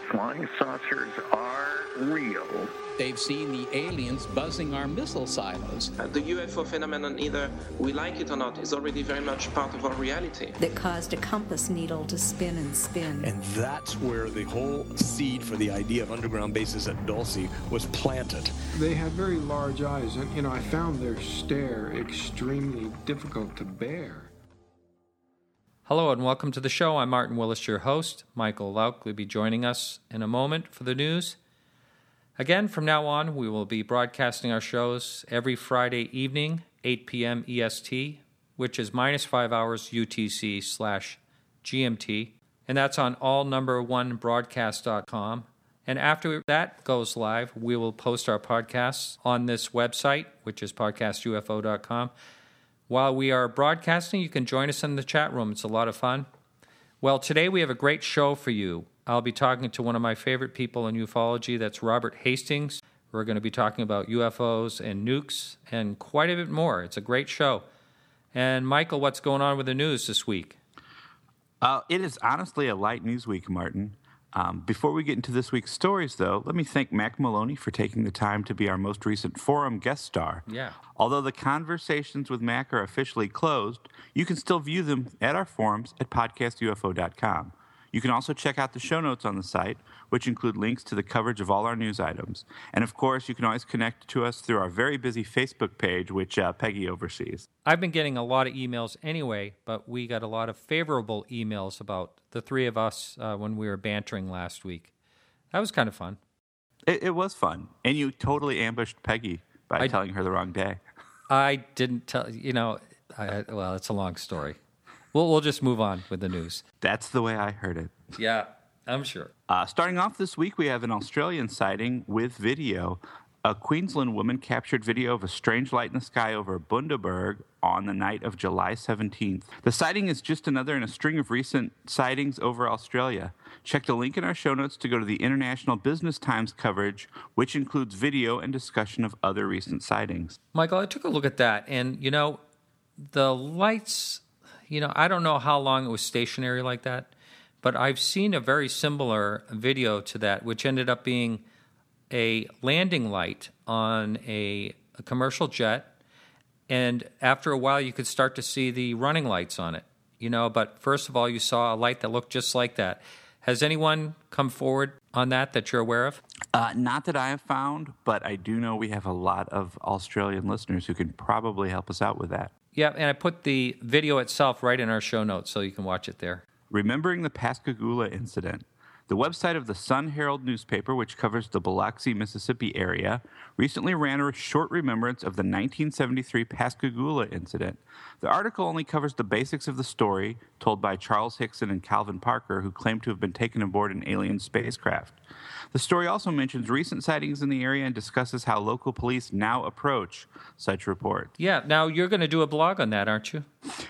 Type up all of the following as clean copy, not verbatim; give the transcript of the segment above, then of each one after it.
flying saucers are real. They've seen the aliens buzzing our missile silos. The UFO phenomenon, either we like it or not, is already very much part of our reality. That caused a compass needle to spin and spin. And that's where the whole seed for the idea of underground bases at Dulce was planted. They have very large eyes, and I found their stare extremely difficult to bear. Hello and welcome to the show. I'm Martin Willis, your host. Michael Lauk will be joining us in a moment for the news. Again, from now on, we will be broadcasting our shows every Friday evening, 8 p.m. EST, which is minus 5 hours UTC/GMT, and that's on allnumber1broadcast.com. And after that goes live, we will post our podcasts on this website, which is podcastufo.com. While we are broadcasting, you can join us in the chat room. It's a lot of fun. Well, today we have a great show for you. I'll be talking to one of my favorite people in ufology. That's Robert Hastings. We're going to be talking about UFOs and nukes and quite a bit more. It's a great show. And Michael, what's going on with the news this week? It is honestly a light news week, Martin. Before we get into this week's stories, though, let me thank Mac Maloney for taking the time to be our most recent forum guest star. Yeah. Although the conversations with Mac are officially closed, you can still view them at our forums at podcastufo.com. You can also check out the show notes on the site, which include links to the coverage of all our news items. And of course, you can always connect to us through our very busy Facebook page, which Peggy oversees. I've been getting a lot of emails anyway, but we got a lot of favorable emails about the three of us when we were bantering last week. That was kind of fun. It was fun. And you totally ambushed Peggy by telling her the wrong day. I didn't tell, well, it's a long story. We'll just move on with the news. That's the way I heard it. Yeah, I'm sure. Starting off this week, we have an Australian sighting with video. A Queensland woman captured video of a strange light in the sky over Bundaberg on the night of July 17th. The sighting is just another in a string of recent sightings over Australia. Check the link in our show notes to go to the International Business Times coverage, which includes video and discussion of other recent sightings. Michael, I took a look at that, and, the lights... I don't know how long it was stationary like that, but I've seen a very similar video to that, which ended up being a landing light on a commercial jet, and after a while you could start to see the running lights on it, but first of all you saw a light that looked just like that. Has anyone come forward on that you're aware of? Not that I have found, but I do know we have a lot of Australian listeners who can probably help us out with that. Yeah, and I put the video itself right in our show notes so you can watch it there. Remembering the Pascagoula incident. The website of the Sun Herald newspaper, which covers the Biloxi, Mississippi area, recently ran a short remembrance of the 1973 Pascagoula incident. The article only covers the basics of the story told by Charles Hickson and Calvin Parker, who claimed to have been taken aboard an alien spacecraft. The story also mentions recent sightings in the area and discusses how local police now approach such reports. Yeah, now you're going to do a blog on that, aren't you?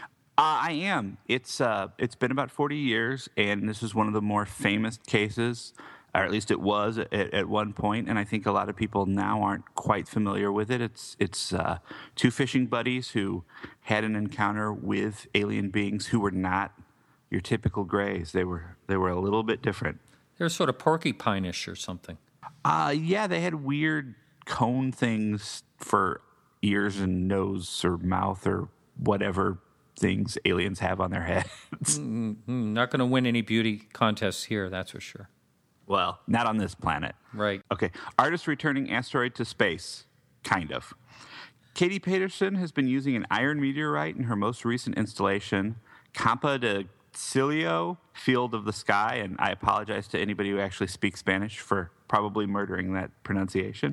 I am. It's been about 40 years, and this is one of the more famous cases, or at least it was at one point, and I think a lot of people now aren't quite familiar with it. It's two fishing buddies who had an encounter with alien beings who were not your typical grays. They were a little bit different. They were sort of porcupine-ish or something. Yeah, they had weird cone things for ears and nose or mouth or whatever things aliens have on their heads. Not going to win any beauty contests here, that's for sure. Well, not on this planet. Right. Okay, artist returning asteroid to space, kind of. Katie Peterson has been using an iron meteorite in her most recent installation, Campa de Cilio, Field of the Sky, and I apologize to anybody who actually speaks Spanish for probably murdering that pronunciation.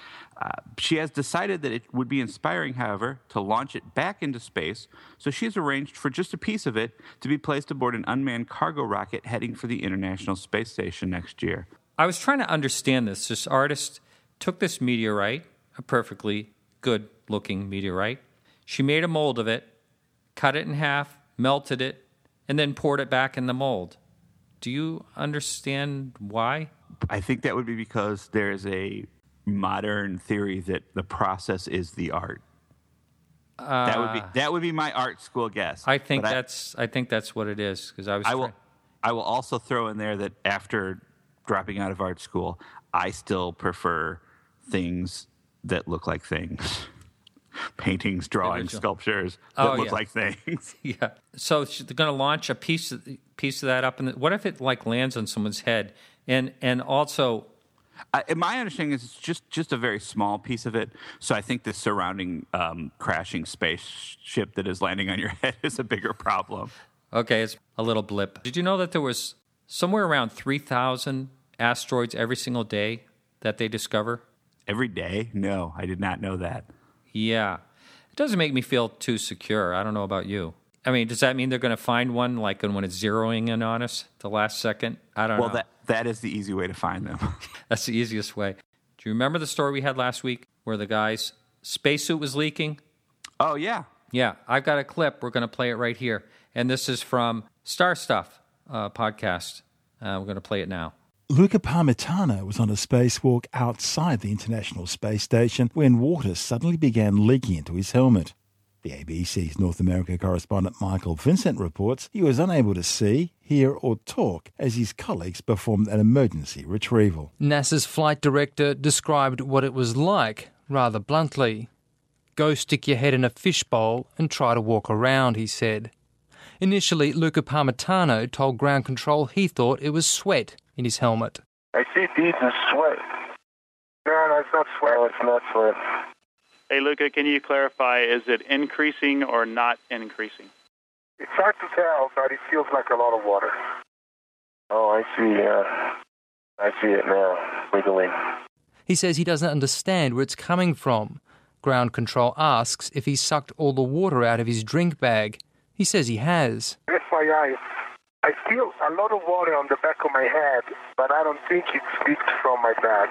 She has decided that it would be inspiring, however, to launch it back into space, so she has arranged for just a piece of it to be placed aboard an unmanned cargo rocket heading for the International Space Station next year. I was trying to understand this. This artist took this meteorite, a perfectly good-looking meteorite. She made a mold of it, cut it in half, melted it, and then poured it back in the mold. Do you understand why? I think that would be because there's a modern theory that the process is the art. That would be my art school guess. I think that's what it is, because I will also throw in there that after dropping out of art school, I still prefer things that look like things. Paintings, drawings, sculptures that look like things. Yeah. So they're going to launch a piece of that up. What if it like lands on someone's head? And also, my understanding is it's just a very small piece of it. So I think the surrounding crashing spaceship that is landing on your head is a bigger problem. Okay, it's a little blip. Did you know that there was somewhere around 3,000 asteroids every single day that they discover? Every day? No, I did not know that. Yeah. It doesn't make me feel too secure. I don't know about you. I mean, does that mean they're going to find one like when it's zeroing in on us the last second? I don't know. Well, that is the easy way to find them. That's the easiest way. Do you remember the story we had last week where the guy's spacesuit was leaking? Oh, yeah. Yeah, I've got a clip. We're going to play it right here. And this is from Star Stuff podcast. We're going to play it now. Luca Parmitano was on a spacewalk outside the International Space Station when water suddenly began leaking into his helmet. The ABC's North America correspondent Michael Vincent reports he was unable to see, hear or talk as his colleagues performed an emergency retrieval. NASA's flight director described what it was like rather bluntly. "Go stick your head in a fishbowl and try to walk around," he said. Initially, Luca Parmitano told ground control he thought it was sweat in his helmet. I see beads of sweat. No, it's not sweat. No, it's not sweat. Hey, Luca, can you clarify, is it increasing or not increasing? It's hard to tell, but it feels like a lot of water. Oh, I see. I see it now, wiggling. He says he doesn't understand where it's coming from. Ground control asks if he sucked all the water out of his drink bag. He says he has. FYI, I feel a lot of water on the back of my head, but I don't think it's leaked from my bag.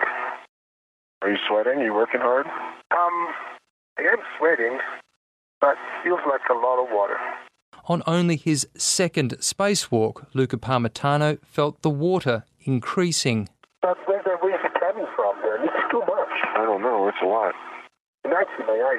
Are you sweating? Are you working hard? I am sweating, but it feels like a lot of water. On only his second spacewalk, Luca Parmitano felt the water increasing. But where's it coming from then? It's too much. I don't know. It's a lot. It's in my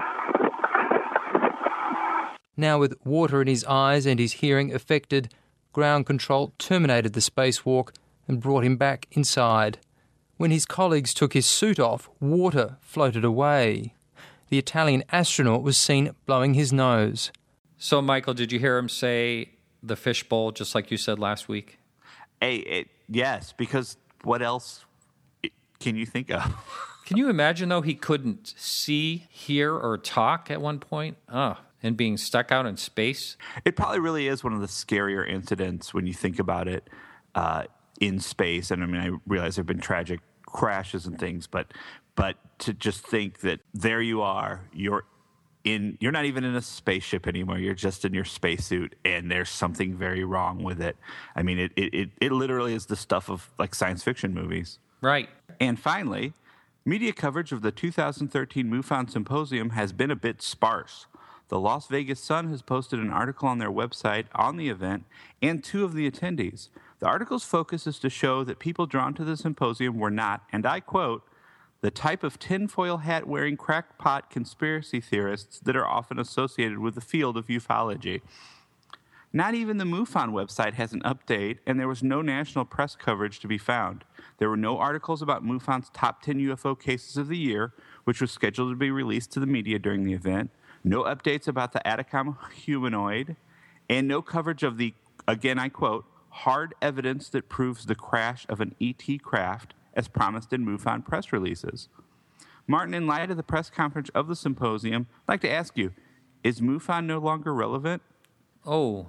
eyes. Now with water in his eyes and his hearing affected, ground control terminated the spacewalk and brought him back inside. When his colleagues took his suit off, water floated away. The Italian astronaut was seen blowing his nose. So, Michael, did you hear him say the fishbowl, just like you said last week? Yes, because what else can you think of? Can you imagine, though, he couldn't see, hear, or talk at one point? And being stuck out in space? It probably really is one of the scarier incidents when you think about it in space. And I mean, I realize there have been tragic crashes and things, but to just think that there you are, you're not even in a spaceship anymore. You're just in your spacesuit, and there's something very wrong with it. I mean, it literally is the stuff of like science fiction movies. Right. And finally, media coverage of the 2013 MUFON Symposium has been a bit sparse. The Las Vegas Sun has posted an article on their website on the event and two of the attendees. The article's focus is to show that people drawn to the symposium were not, and I quote, the type of tinfoil hat-wearing crackpot conspiracy theorists that are often associated with the field of ufology. Not even the MUFON website has an update, and there was no national press coverage to be found. There were no articles about MUFON's top 10 UFO cases of the year, which was scheduled to be released to the media during the event, no updates about the Atacama humanoid, and no coverage of the, again I quote, hard evidence that proves the crash of an ET craft as promised in MUFON press releases. Martin, in light of the press conference of the symposium, I'd like to ask you, is MUFON no longer relevant? I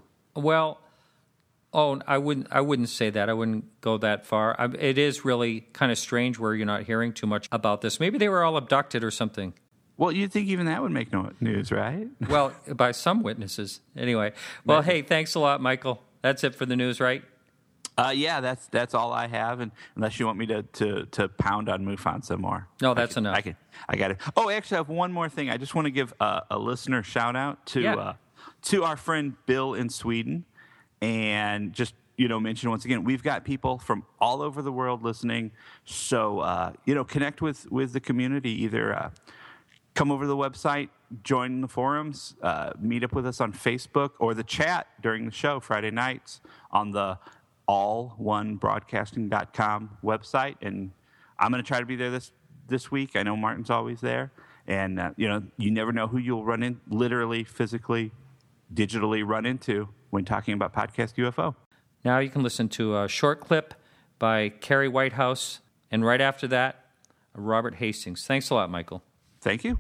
wouldn't say that. I wouldn't go that far. It is really kind of strange where you're not hearing too much about this. Maybe they were all abducted or something. Well, you'd think even that would make no news, right? Well, by some witnesses. Anyway. Well, hey, thanks a lot, Michael. That's it for the news, right? Yeah, that's all I have, and unless you want me to pound on MUFON some more. No, that's enough. I got it. Oh, actually, I have one more thing. I just want to give a listener shout out to our friend Bill in Sweden, and just mention once again, we've got people from all over the world listening. So connect with the community. Either come over to the website, join the forums, meet up with us on Facebook or the chat during the show Friday nights on the all1broadcasting.com website, and I'm going to try to be there this week. I know Martin's always there, and you never know who you'll run in, literally, physically, digitally run into when talking about Podcast UFO. Now you can listen to a short clip by Kerry Whitehouse, and right after that, Robert Hastings. Thanks a lot, Michael. Thank you.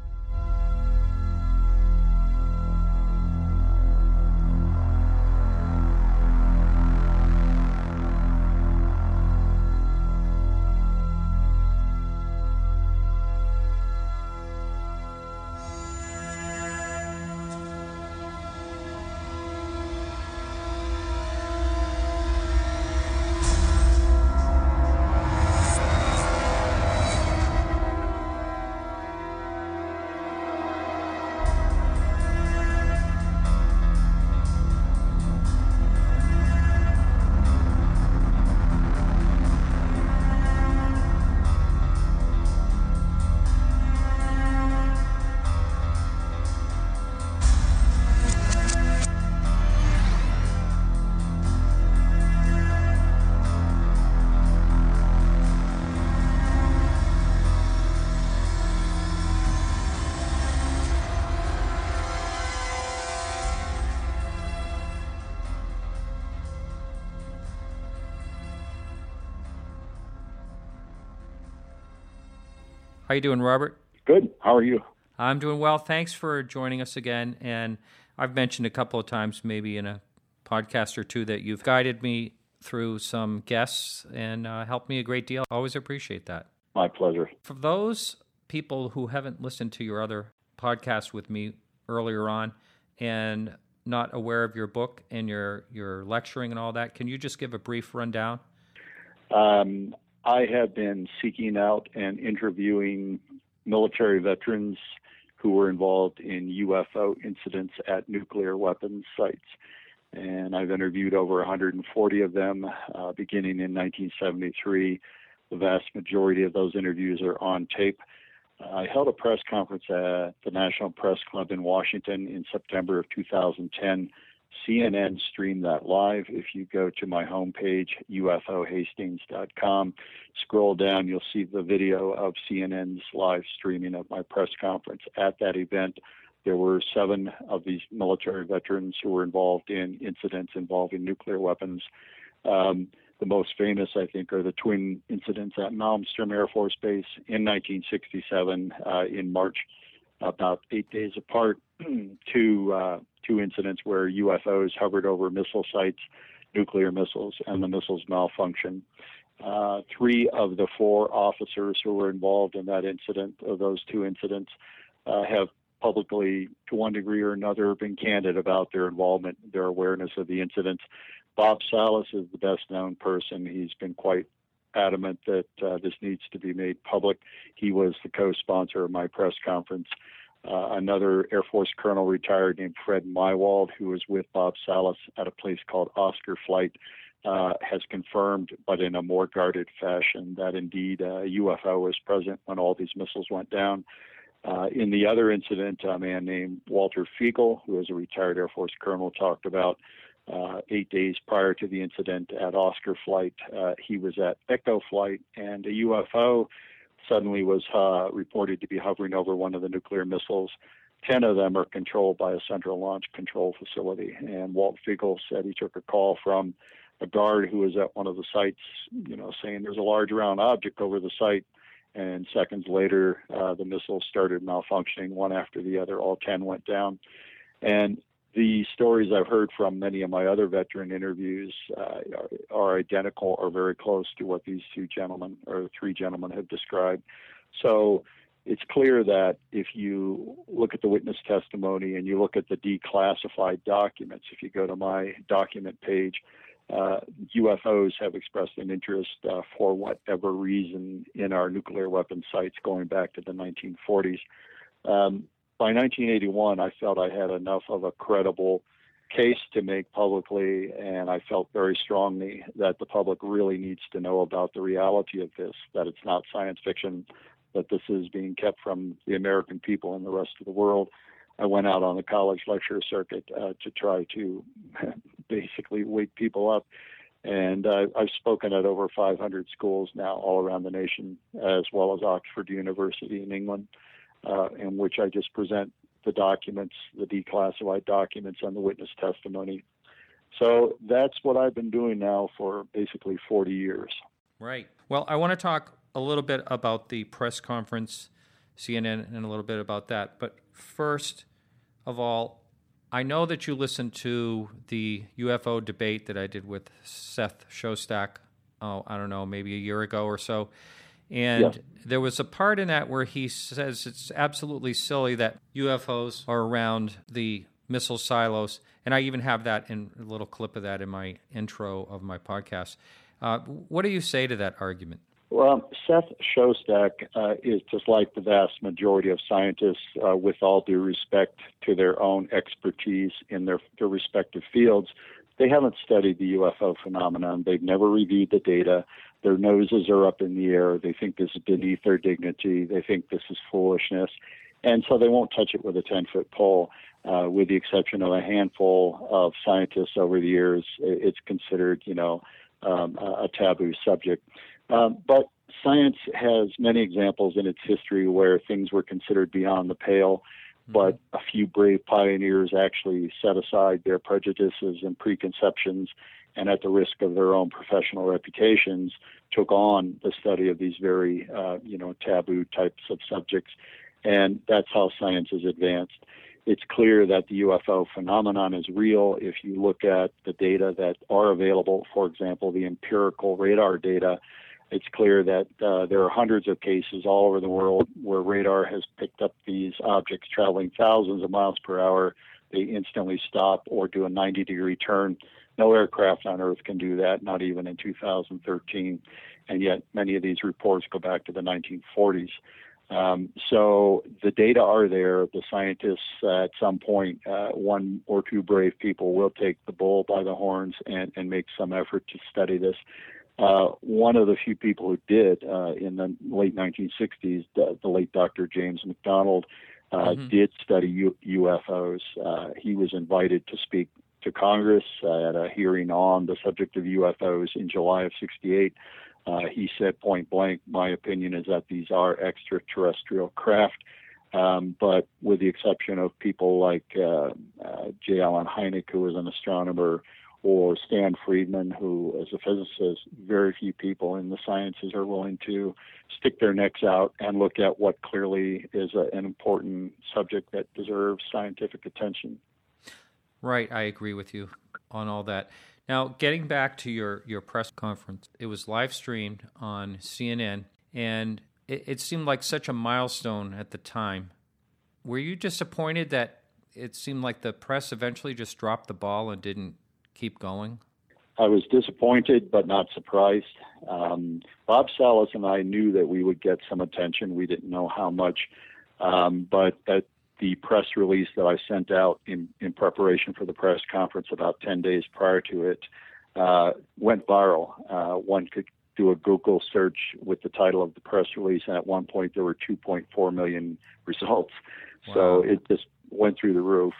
How you doing, Robert? Good. How are you? I'm doing well. Thanks for joining us again. And I've mentioned a couple of times, maybe in a podcast or two, that you've guided me through some guests and helped me a great deal. Always appreciate that. My pleasure. For those people who haven't listened to your other podcast with me earlier on and not aware of your book and your lecturing and all that, can you just give a brief rundown? I have been seeking out and interviewing military veterans who were involved in UFO incidents at nuclear weapons sites. And I've interviewed over 140 of them, beginning in 1973. The vast majority of those interviews are on tape. I held a press conference at the National Press Club in Washington in September of 2010. CNN streamed that live. If you go to my homepage, ufohastings.com, scroll down, you'll see the video of CNN's live streaming of my press conference. At that event, there were 7 of these military veterans who were involved in incidents involving nuclear weapons. The most famous, I think, are the twin incidents at Malmstrom Air Force Base in 1967 in March, about 8 days apart. Two incidents where UFOs hovered over missile sites, nuclear missiles, and the missiles malfunctioned. 3 of the 4 officers who were involved in that incident, of those 2 incidents, have publicly, to one degree or another, been candid about their involvement, their awareness of the incidents. Bob Salas is the best-known person. He's been quite adamant that this needs to be made public. He was the co-sponsor of my press conference. Another Air Force colonel retired named Fred Mywald, who was with Bob Salas at a place called Oscar Flight, has confirmed, but in a more guarded fashion, that indeed a UFO was present when all these missiles went down. In the other incident, a man named Walter Fiegel, who was a retired Air Force colonel, talked about 8 days prior to the incident at Oscar Flight. He was at Echo Flight, and a UFO suddenly was reported to be hovering over one of the nuclear missiles. 10 of them are controlled by a central launch control facility. And Walt Fiegel said he took a call from a guard who was at one of the sites, saying there's a large round object over the site. And seconds later, the missiles started malfunctioning one after the other. All 10 went down. And the stories I've heard from many of my other veteran interviews are identical or very close to what these 2 gentlemen or 3 gentlemen have described. So it's clear that if you look at the witness testimony and you look at the declassified documents, if you go to my document page, UFOs have expressed an interest for whatever reason in our nuclear weapons sites going back to the 1940s. By 1981, I felt I had enough of a credible case to make publicly, and I felt very strongly that the public really needs to know about the reality of this, that it's not science fiction, that this is being kept from the American people and the rest of the world. I went out on the college lecture circuit to try to basically wake people up. And I've spoken at over 500 schools now all around the nation, as well as Oxford University in England, in which I just present the documents, the declassified documents and the witness testimony. So that's what I've been doing now for basically 40 years. Right. Well, I want to talk a little bit about the press conference, CNN, and a little bit about that. But first of all, I know that you listened to the UFO debate that I did with Seth Shostak, I don't know, maybe a year ago or so. And there was a part in that where he says it's absolutely silly that UFOs are around the missile silos. And I even have that in a little clip of that in my intro of my podcast. What do you say to that argument? Well, Seth Shostak is just like the vast majority of scientists, with all due respect to their own expertise in their respective fields. They haven't studied the UFO phenomenon. They've never reviewed the data. Their noses are up in the air. They think this is beneath their dignity. They think this is foolishness. And so they won't touch it with a 10-foot pole. With the exception of a handful of scientists over the years, it's considered, a taboo subject. But science has many examples in its history where things were considered beyond the pale, but a few brave pioneers actually set aside their prejudices and preconceptions, and at the risk of their own professional reputations, took on the study of these very, taboo types of subjects. And that's how science has advanced. It's clear that the UFO phenomenon is real if you look at the data that are available, for example, the empirical radar data. It's clear that there are hundreds of cases all over the world where radar has picked up these objects traveling thousands of miles per hour. They instantly stop or do a 90-degree turn. No aircraft on Earth can do that, not even in 2013. And yet many of these reports go back to the 1940s. So the data are there. The scientists, at some point, one or two brave people will take the bull by the horns and make some effort to study this. One of the few people who did in the late 1960s, the late Dr. James McDonald, did study UFOs. He was invited to speak to Congress at a hearing on the subject of UFOs in July of '68. He said point blank, my opinion is that these are extraterrestrial craft, but with the exception of people like J. Allen Hynek, who was an astronomer, or Stan Friedman, who is a physicist, very few people in the sciences are willing to stick their necks out and look at what clearly is an important subject that deserves scientific attention. Right, I agree with you on all that. Now, getting back to your press conference, it was live streamed on CNN, and it seemed like such a milestone at the time. Were you disappointed that it seemed like the press eventually just dropped the ball and didn't keep going? I was disappointed, but not surprised. Bob Salas and I knew that we would get some attention. We didn't know how much, but at the press release that I sent out in preparation for the press conference about 10 days prior to it went viral. One could do a Google search with the title of the press release, and at one point there were 2.4 million results. Wow. So it just went through the roof.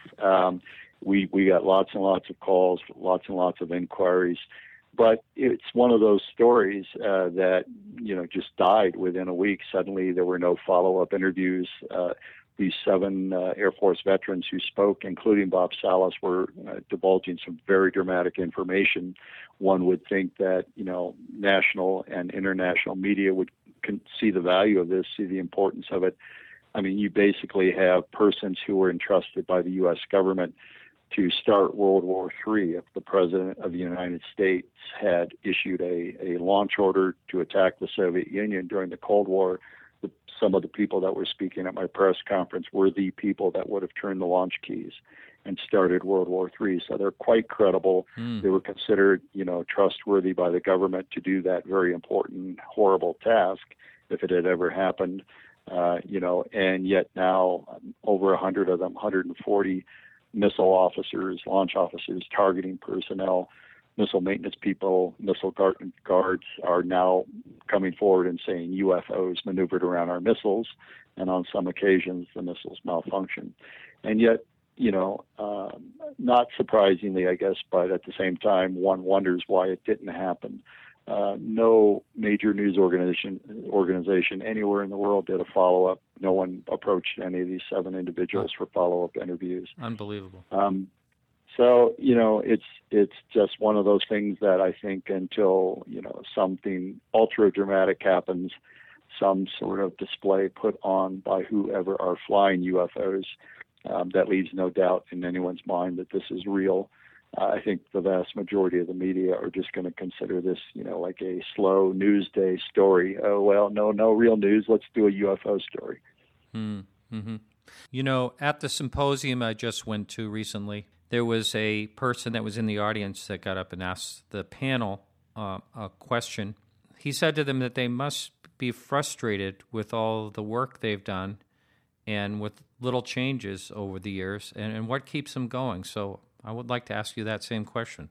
We got lots and lots of calls, lots and lots of inquiries, but it's one of those stories that, just died within a week. Suddenly there were no follow-up interviews. These 7 Air Force veterans who spoke, including Bob Salas, were divulging some very dramatic information. One would think that, national and international media would see the value of this, see the importance of it. I mean, you basically have persons who were entrusted by the U.S. government to start World War III. If the President of the United States had issued a launch order to attack the Soviet Union during the Cold War, some of the people that were speaking at my press conference were the people that would have turned the launch keys and started World War III. So they're quite credible. They were considered, trustworthy by the government to do that very important, horrible task if it had ever happened. And yet now over 100 of them, 140 missile officers, launch officers, targeting personnel, missile maintenance people, missile guards are now coming forward and saying UFOs maneuvered around our missiles, and on some occasions the missiles malfunction. And yet not surprisingly, I guess, but at the same time, one wonders why it didn't happen. No major news organization anywhere in the world did a follow-up. No one approached any of these 7 individuals for follow-up interviews. Unbelievable. So, it's just one of those things that I think until, something ultra dramatic happens, some sort of display put on by whoever are flying UFOs, that leaves no doubt in anyone's mind that this is real. I think the vast majority of the media are just going to consider this, like a slow news day story. Oh, well, no real news. Let's do a UFO story. Mm-hmm. At the symposium I just went to recently, there was a person that was in the audience that got up and asked the panel a question. He said to them that they must be frustrated with all the work they've done and with little changes over the years, and what keeps them going. So I would like to ask you that same question.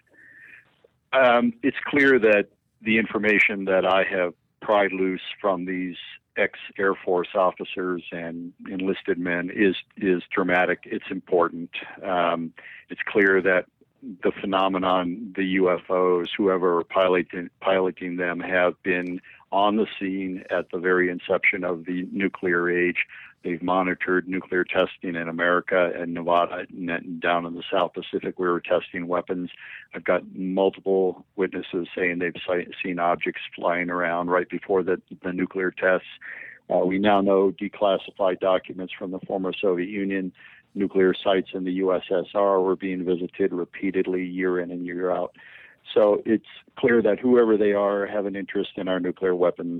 It's clear that the information that I have pried loose from these ex-Air Force officers and enlisted men is dramatic. It's important. It's clear that the phenomenon, the UFOs, whoever piloting them, have been on the scene at the very inception of the nuclear age. They've monitored nuclear testing in America and Nevada and down in the South Pacific. We were testing weapons. I've got multiple witnesses saying they've seen objects flying around right before the nuclear tests. We now know declassified documents from the former Soviet Union. Nuclear sites in the USSR were being visited repeatedly year in and year out. So it's clear that whoever they are have an interest in our nuclear weapons.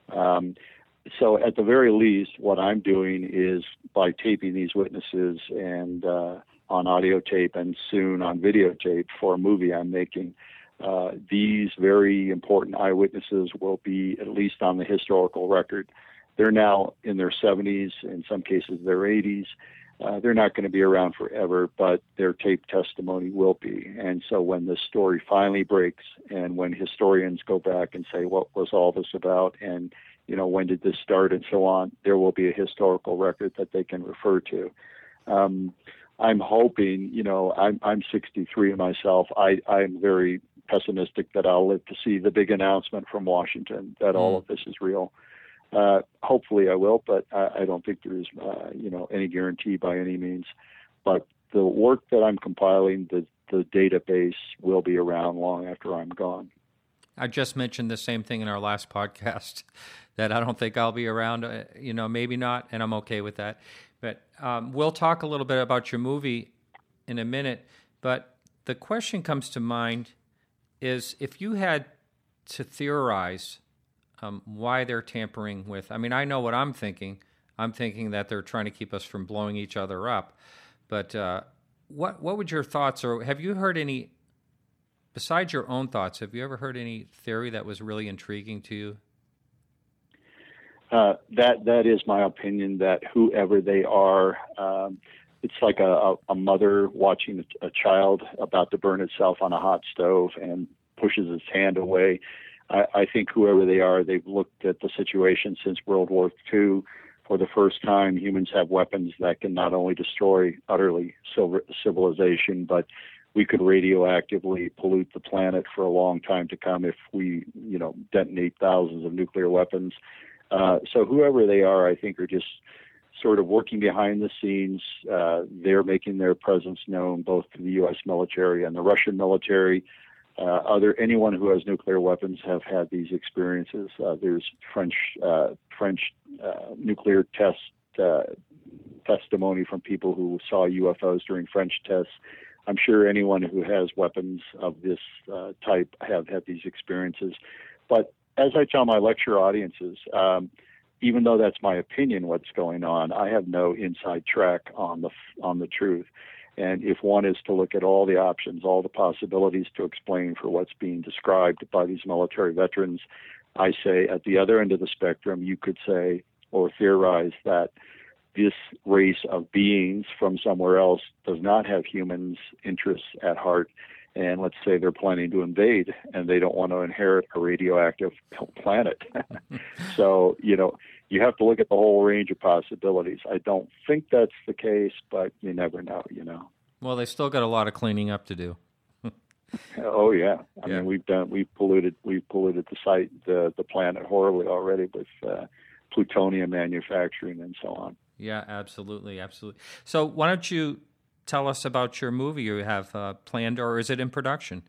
So at the very least, what I'm doing is by taping these witnesses and on audio tape and soon on videotape for a movie I'm making, these very important eyewitnesses will be at least on the historical record. They're now in their 70s, in some cases their 80s. They're not going to be around forever, but their tape testimony will be. And so when this story finally breaks and when historians go back and say, what was all this about? And when did this start and so on, there will be a historical record that they can refer to. I'm hoping, I'm 63 myself. I'm very pessimistic that I'll live to see the big announcement from Washington that all of this is real. Hopefully I will, but I don't think there's, any guarantee by any means. But the work that I'm compiling, the database will be around long after I'm gone. I just mentioned the same thing in our last podcast, that I don't think I'll be around, maybe not, and I'm okay with that. But we'll talk a little bit about your movie in a minute. But the question comes to mind is, if you had to theorize why they're tampering with, I know what I'm thinking. I'm thinking that they're trying to keep us from blowing each other up. But what would your thoughts, or have you heard any, besides your own thoughts, have you ever heard any theory that was really intriguing to you? That is my opinion, that whoever they are, it's like a mother watching a child about to burn itself on a hot stove and pushes its hand away. I think whoever they are, they've looked at the situation since World War II. For the first time, humans have weapons that can not only destroy utterly civilization, but we could radioactively pollute the planet for a long time to come if we, detonate thousands of nuclear weapons. So whoever they are, I think, are just sort of working behind the scenes. They're making their presence known both to the U.S. military and the Russian military. Anyone who has nuclear weapons have had these experiences. There's French nuclear test testimony from people who saw UFOs during French tests. I'm sure anyone who has weapons of this type have had these experiences. But as I tell my lecture audiences, even though that's my opinion, what's going on, I have no inside track on the truth. And if one is to look at all the options, all the possibilities to explain for what's being described by these military veterans, I say at the other end of the spectrum, you could say or theorize that this race of beings from somewhere else does not have humans' interests at heart, and let's say they're planning to invade and they don't want to inherit a radioactive planet. So, you have to look at the whole range of possibilities. I don't think that's the case, but you never know, Well, they still got a lot of cleaning up to do. Oh yeah. I mean, we've polluted the site, the planet horribly already with plutonium manufacturing and so on. Yeah, absolutely. So why don't you tell us about your movie you have planned, or is it in production?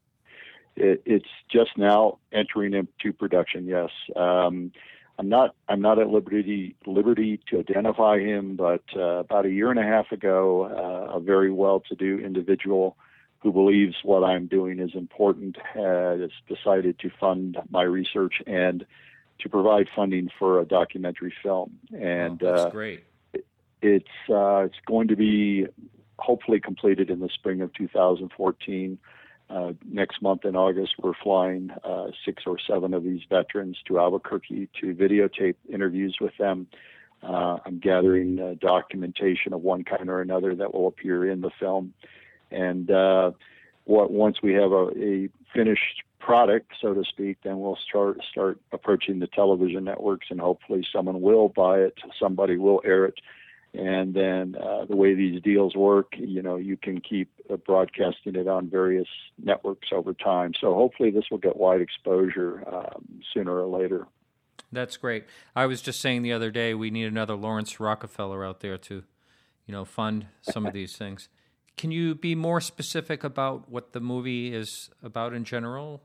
It's just now entering into production. Yes. I'm not at liberty to identify him, but about a year and a half ago, a very well-to-do individual who believes what I'm doing is important has decided to fund my research and to provide funding for a documentary film. And that's great. It's going to be hopefully completed in the spring of 2014. Next month in August, we're flying 6 or 7 of these veterans to Albuquerque to videotape interviews with them. I'm gathering documentation of one kind or another that will appear in the film. And once we have a finished product, so to speak, then we'll start approaching the television networks, and hopefully someone will buy it, somebody will air it. And then the way these deals work, you can keep broadcasting it on various networks over time. So hopefully this will get wide exposure sooner or later. That's great. I was just saying the other day we need another Lawrence Rockefeller out there to, fund some of these things. Can you be more specific about what the movie is about in general?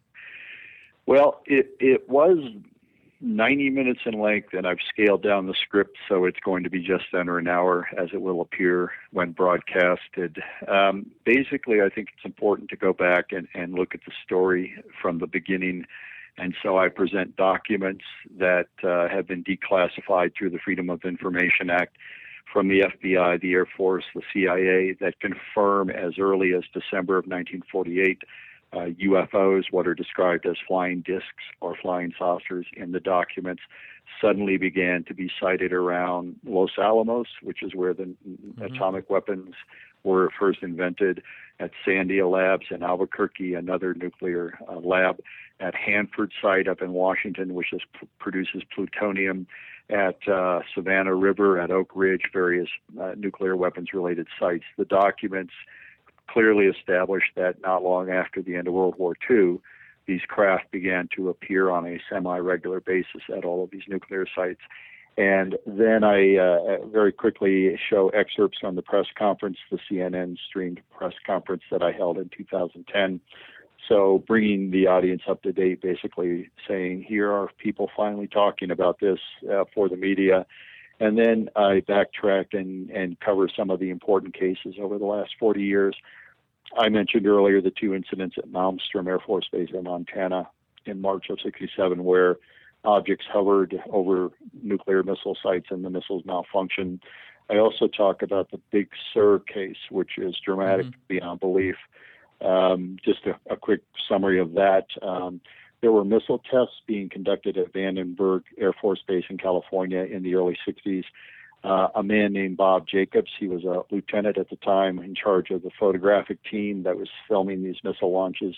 Well, it was 90 minutes in length, and I've scaled down the script, so it's going to be just under an hour as it will appear when broadcasted. Basically, I think it's important to go back and look at the story from the beginning. And so I present documents that have been declassified through the Freedom of Information Act from the FBI, the Air Force, the CIA, that confirm as early as December of 1948 UFOs, what are described as flying discs or flying saucers in the documents, suddenly began to be sighted around Los Alamos, which is where the atomic weapons were first invented, at Sandia Labs in Albuquerque, another nuclear lab, at Hanford site up in Washington, which produces plutonium, at Savannah River, at Oak Ridge, various nuclear weapons-related sites. The documents clearly established that not long after the end of World War II, these craft began to appear on a semi-regular basis at all of these nuclear sites. And then I very quickly show excerpts from the press conference, the CNN streamed press conference that I held in 2010. So bringing the audience up to date, basically saying, here are people finally talking about this for the media. And then I backtrack and cover some of the important cases over the last 40 years. I mentioned earlier the 2 incidents at Malmstrom Air Force Base in Montana in March of '67, where objects hovered over nuclear missile sites and the missiles malfunctioned. I also talk about the Big Sur case, which is dramatic beyond belief. Just a quick summary of that. There were missile tests being conducted at Vandenberg Air Force Base in California in the early 60s. A man named Bob Jacobs, he was a lieutenant at the time in charge of the photographic team that was filming these missile launches.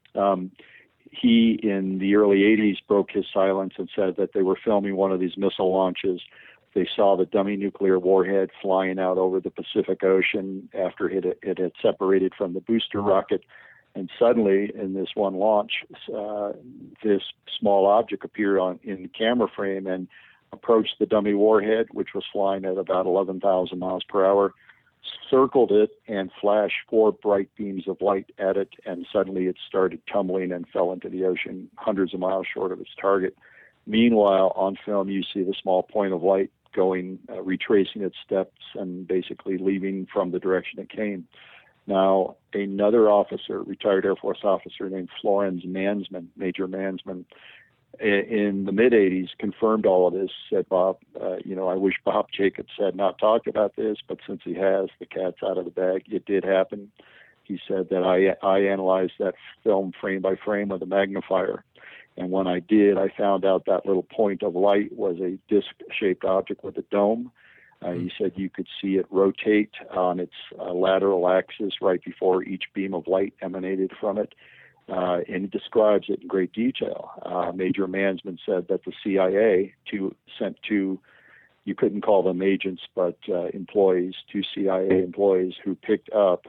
He, in the early 80s, broke his silence and said that they were filming one of these missile launches. They saw the dummy nuclear warhead flying out over the Pacific Ocean after it had separated from the booster rocket. And suddenly, in this one launch, this small object appeared in the camera frame and approached the dummy warhead, which was flying at about 11,000 miles per hour, circled it, and flashed 4 bright beams of light at it, and suddenly it started tumbling and fell into the ocean hundreds of miles short of its target. Meanwhile, on film, you see the small point of light going, retracing its steps and basically leaving from the direction it came. Now, another officer, retired Air Force officer named Florence Mansman, Major Mansman, in the mid-'80s confirmed all of this, said, Bob, I wish Bob Jacobs had not talked about this, but since he has, the cat's out of the bag. It did happen. He said that I analyzed that film frame by frame with a magnifier. And when I did, I found out that little point of light was a disc-shaped object with a dome. He said you could see it rotate on its lateral axis right before each beam of light emanated from it. And he describes it in great detail. Major Mansman said that the CIA sent two, you couldn't call them agents, but employees, two CIA employees who picked up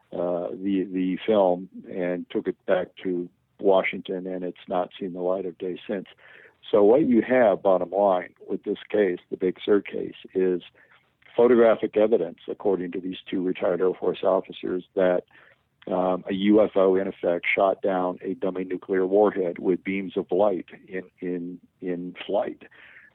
the film and took it back to Washington, and it's not seen the light of day since. So what you have, bottom line, with this case, the Big Sur case, is photographic evidence, according to these two retired Air Force officers, that a UFO, in effect, shot down a dummy nuclear warhead with beams of light in flight.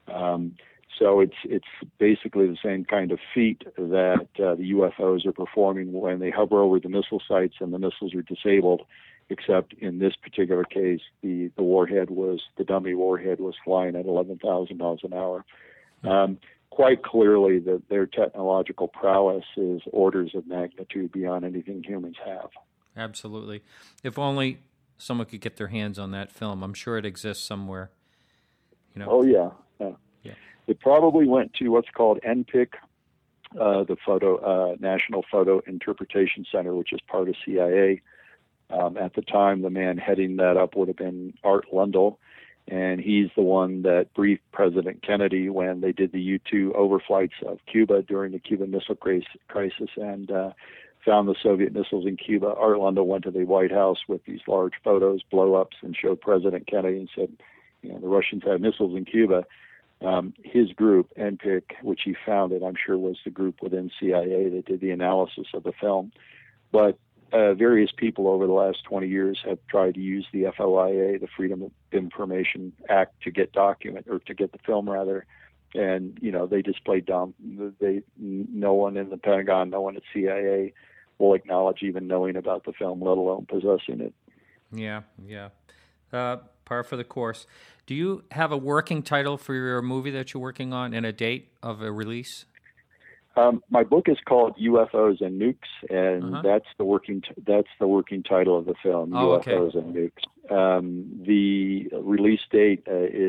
So it's basically the same kind of feat that the UFOs are performing when they hover over the missile sites and the missiles are disabled, except in this particular case, the dummy warhead was flying at 11,000 miles an hour. Quite clearly that their technological prowess is orders of magnitude beyond anything humans have. Absolutely. If only someone could get their hands on that film. I'm sure it exists somewhere. Oh, yeah. It probably went to what's called NPIC, the National Photo Interpretation Center, which is part of CIA. At the time, the man heading that up would have been Art Lundell, and he's the one that briefed President Kennedy when they did the U-2 overflights of Cuba during the Cuban Missile Crisis and found the Soviet missiles in Cuba. Art Lundell went to the White House with these large photos, blow-ups, and showed President Kennedy and said, the Russians have missiles in Cuba. His group, NPIC, which he founded, I'm sure was the group within CIA that did the analysis of the film. But various people over the last 20 years have tried to use the FOIA, the Freedom of Information Act, to get the film rather, and they just played dumb. No one in the Pentagon, no one at CIA will acknowledge even knowing about the film, let alone possessing it. Yeah. Par for the course. Do you have a working title for your movie that you're working on and a date of a release? My book is called UFOs and Nukes, and that's the working title of the film, UFOs and Nukes. The release date,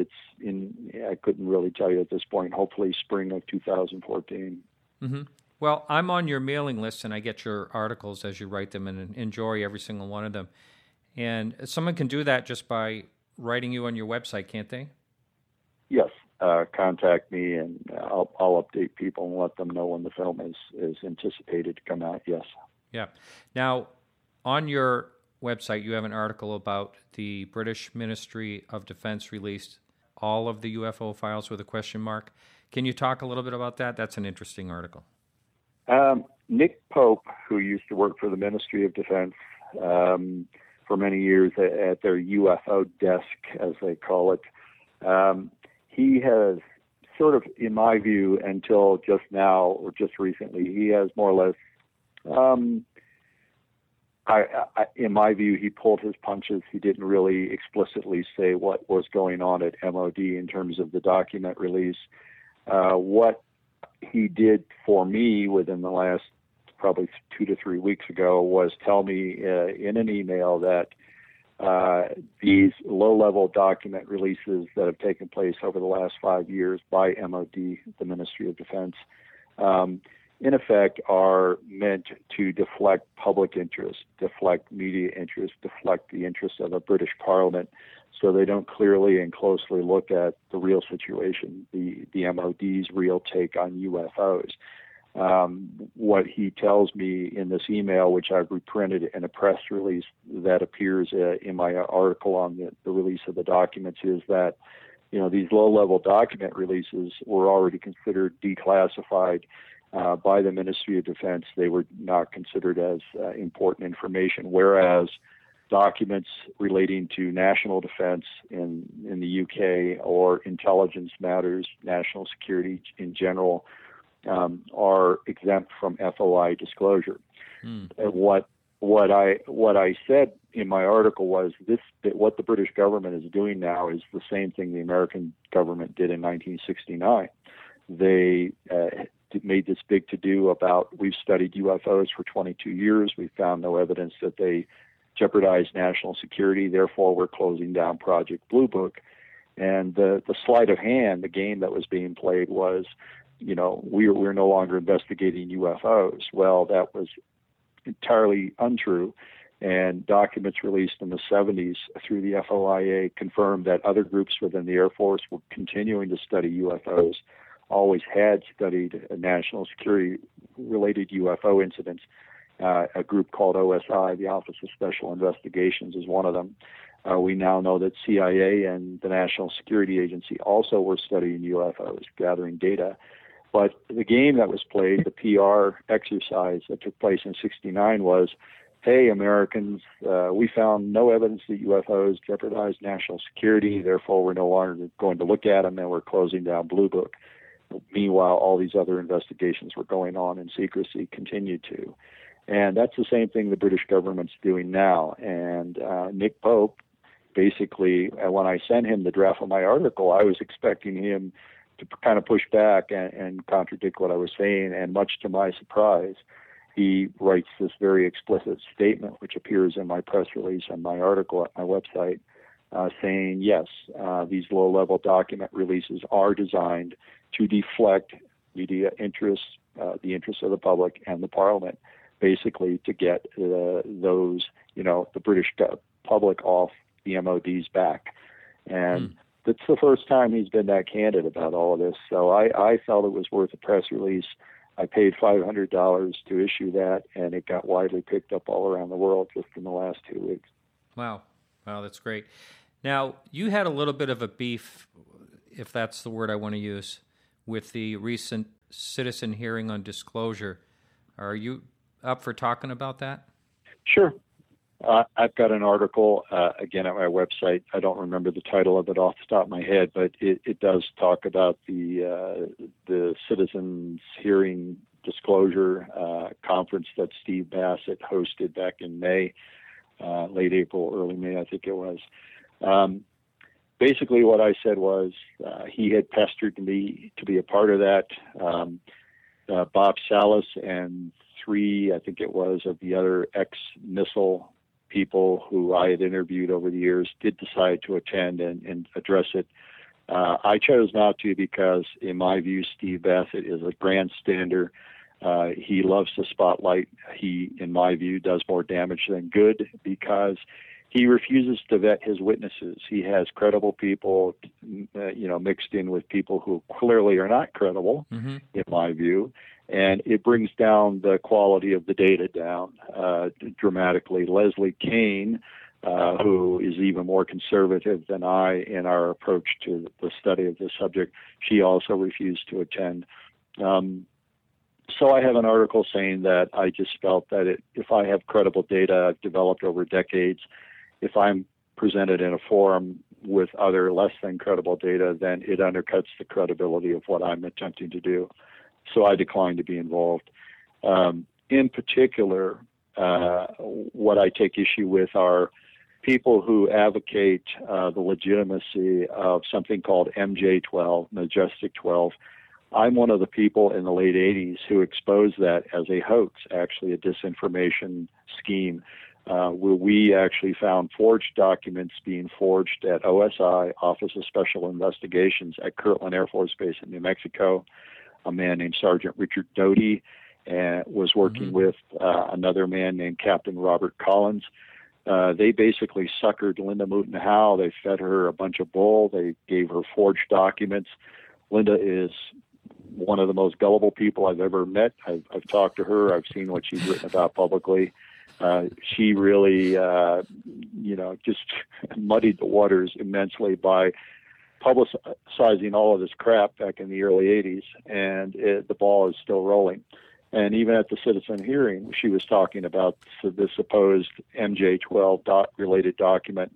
I couldn't really tell you at this point. Hopefully, spring of 2014. Mm-hmm. Well, I'm on your mailing list, and I get your articles as you write them, and enjoy every single one of them. And someone can do that just by writing you on your website, can't they? Yes. Contact me, and I'll update people and let them know when the film is anticipated to come out. Yes. Yeah. Now, on your website, you have an article about the British Ministry of Defense released all of the UFO files with a question mark. Can you talk a little bit about that? That's an interesting article. Nick Pope, who used to work for the Ministry of Defense for many years at their UFO desk, as they call it, he has sort of, in my view, until just now or just recently, he has more or less, in my view, he pulled his punches. He didn't really explicitly say what was going on at MOD in terms of the document release. What he did for me within the last probably 2 to 3 weeks ago was tell me in an email that these low-level document releases that have taken place over the last 5 years by MOD, the Ministry of Defense, in effect are meant to deflect public interest, deflect media interest, deflect the interest of a British Parliament, so they don't clearly and closely look at the real situation, the MOD's real take on UFOs. What he tells me in this email, which I've reprinted in a press release that appears in my article on the release of the documents, is that these low-level document releases were already considered declassified by the Ministry of Defense. They were not considered as important information, whereas documents relating to national defense in the UK or intelligence matters, national security in general, are exempt from FOI disclosure. And what I said in my article was that what the British government is doing now is the same thing the American government did in 1969. They made this big to-do about, we've studied UFOs for 22 years. We found no evidence that they jeopardize national security. Therefore, we're closing down Project Blue Book. And the sleight of hand, the game that was being played was we're no longer investigating UFOs. Well, that was entirely untrue. And documents released in the 70s through the FOIA confirmed that other groups within the Air Force were continuing to study UFOs, always had studied national security-related UFO incidents. A group called OSI, the Office of Special Investigations, is one of them. We now know that CIA and the National Security Agency also were studying UFOs, gathering data. But the game that was played, the PR exercise that took place in '69 was, hey, Americans, we found no evidence that UFOs jeopardize national security, therefore we're no longer going to look at them, and we're closing down Blue Book. Meanwhile, all these other investigations were going on in secrecy, continued to. And that's the same thing the British government's doing now. And Nick Pope, basically, when I sent him the draft of my article, I was expecting him to kind of push back and contradict what I was saying, and much to my surprise, he writes this very explicit statement, which appears in my press release and my article at my website, saying, yes, these low-level document releases are designed to deflect media interests, the interests of the public and the Parliament, basically to get those, the British public off the MOD's back. And that's the first time he's been that candid about all of this. So I felt it was worth a press release. I paid $500 to issue that, and it got widely picked up all around the world just in the last 2 weeks. Wow, that's great. Now, you had a little bit of a beef, if that's the word I want to use, with the recent citizen hearing on disclosure. Are you up for talking about that? Sure. I've got an article, again, at my website. I don't remember the title of it off the top of my head, but it does talk about the citizens hearing disclosure conference that Steve Bassett hosted back in May, late April, early May, I think it was. Basically, what I said was he had pestered me to be a part of that. Bob Salas and 3, I think it was, of the other ex-missile people who I had interviewed over the years did decide to attend and address it. I chose not to because, in my view, Steve Bassett is a grandstander. He loves the spotlight. He, in my view, does more damage than good because he refuses to vet his witnesses. He has credible people, mixed in with people who clearly are not credible, in my view. And it brings down the quality of the data down dramatically. Leslie Kane, who is even more conservative than I in our approach to the study of this subject, she also refused to attend. So I have an article saying that I just felt that if I have credible data I've developed over decades, if I'm presented in a forum with other less than credible data, then it undercuts the credibility of what I'm attempting to do. So I declined to be involved. In particular, what I take issue with are people who advocate the legitimacy of something called MJ-12, Majestic 12. I'm one of the people in the late 80s who exposed that as a hoax, actually a disinformation scheme, where we actually found forged documents being forged at OSI, Office of Special Investigations, at Kirtland Air Force Base in New Mexico. A man named Sergeant Richard Doty was working with another man named Captain Robert Collins. They basically suckered Linda Moulton Howe. They fed her a bunch of bull. They gave her forged documents. Linda is one of the most gullible people I've ever met. I've talked to her. I've seen what she's written about publicly. She really, just muddied the waters immensely by publicizing all of this crap back in the early 80s, and the ball is still rolling. And even at the citizen hearing, she was talking about the supposed MJ-12 related document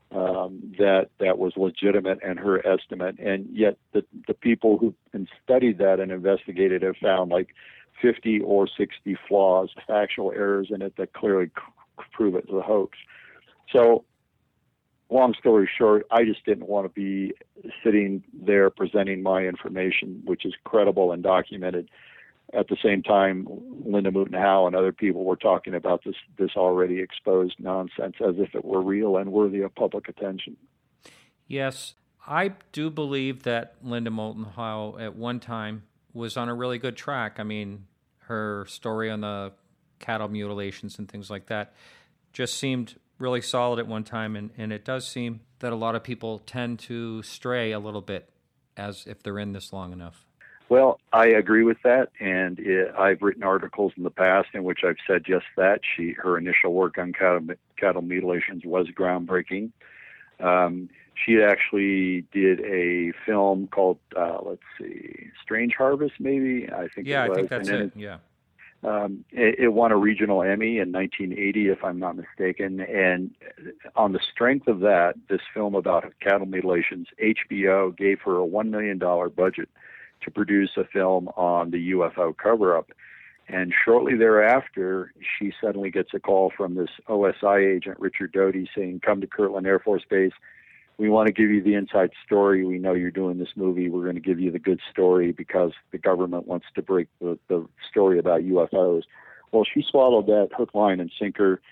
that was legitimate in her estimate. And yet the people who studied that and investigated have found like 50 or 60 flaws, factual errors in it that clearly prove it was a hoax. So long story short, I just didn't want to be sitting there presenting my information, which is credible and documented. At the same time, Linda Moulton Howe and other people were talking about this already exposed nonsense as if it were real and worthy of public attention. Yes, I do believe that Linda Moulton Howe at one time was on a really good track. I mean, her story on the cattle mutilations and things like that just seemed really solid at one time, and it does seem that a lot of people tend to stray a little bit as if they're in this long enough. Well, I agree with that, and I've written articles in the past in which I've said just that. Her initial work on cattle mutilations was groundbreaking. She actually did a film called, Strange Harvest, maybe? I think it was. I think that's it, yeah. It won a regional Emmy in 1980, if I'm not mistaken. And on the strength of that, this film about cattle mutilations, HBO gave her a $1 million budget to produce a film on the UFO cover-up. And shortly thereafter, she suddenly gets a call from this OSI agent, Richard Doty, saying, come to Kirtland Air Force Base. We want to give you the inside story. We know you're doing this movie. We're going to give you the good story because the government wants to break the story about UFOs. Well, she swallowed that hook, line, and sinker.